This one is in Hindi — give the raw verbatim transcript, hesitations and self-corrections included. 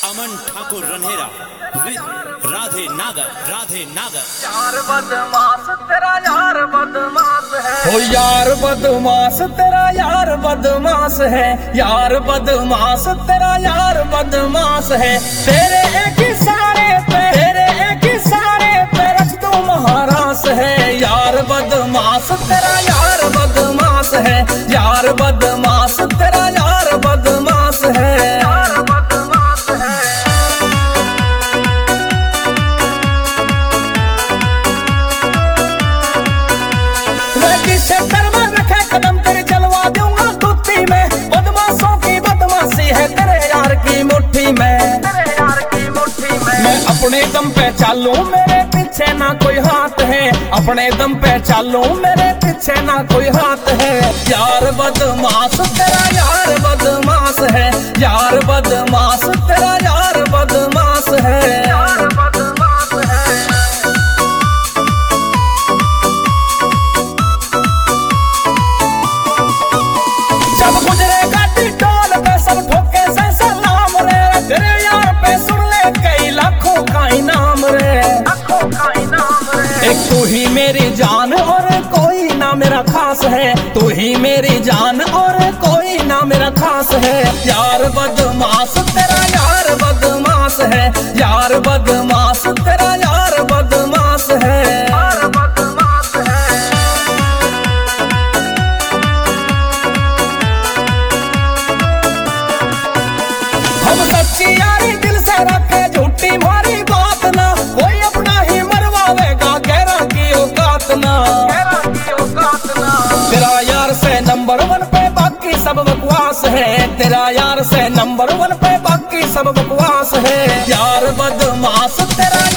अमन ठाकुर रन्हेरा राधे नागर राधे नागर। यार बदमाश तेरा यार बदमाश है, ओ यार बदमाश तेरा यार बदमाश है, यार बदमाश तेरा यार बदमाश है। तेरे एक इशारे पे तेरे एक इशारे पे रख दो महारास है। यार बदमाश तेरा यार बदमाश है, यार बदमाश तेरा यार बदमाश है। यार बदमाश है। कदम तेरे चलवा दूंगा कुत्ती में, बदमाशों की बदमाशी है तेरे यार की मुट्ठी में। तेरे यार की मुट्ठी में मैं अपने दम पे चालूं मेरे पीछे ना कोई हाथ है, अपने दम पे चालूं मेरे पीछे ना कोई हाथ है। यार बदमाश तेरा यार बदमाश है, यार बदमाश तेरा यार बदमाश है। यार बदमाश है। जब गुजरेगा टिटोल पे सब ठोके से सलाम रे, तेरे यार पे सुन ले कई लाखों का इनाम रे। लाखों का इनाम रे। एक तू ही मेरी जान और कोई ना मेरा खास है, तू ही मेरी जान और कोई ना मेरा खास है। यार बदमाश तेरा यार बदमाश है, यार बदमाश तेरा यार बदमाश है। यार बदमाश है। हम सच्ची यारी दिल से रखे झूठी मारी बात ना, कोई अपना ही मरवावेगा गहरा की औकात ना। तेरा की औकात ना। तेरा यार से नंबर वन पे बाकी सब बकवास है, तेरा यार से नंबर वन पे बाकी सब बकवास है। यार बदमाश तेरा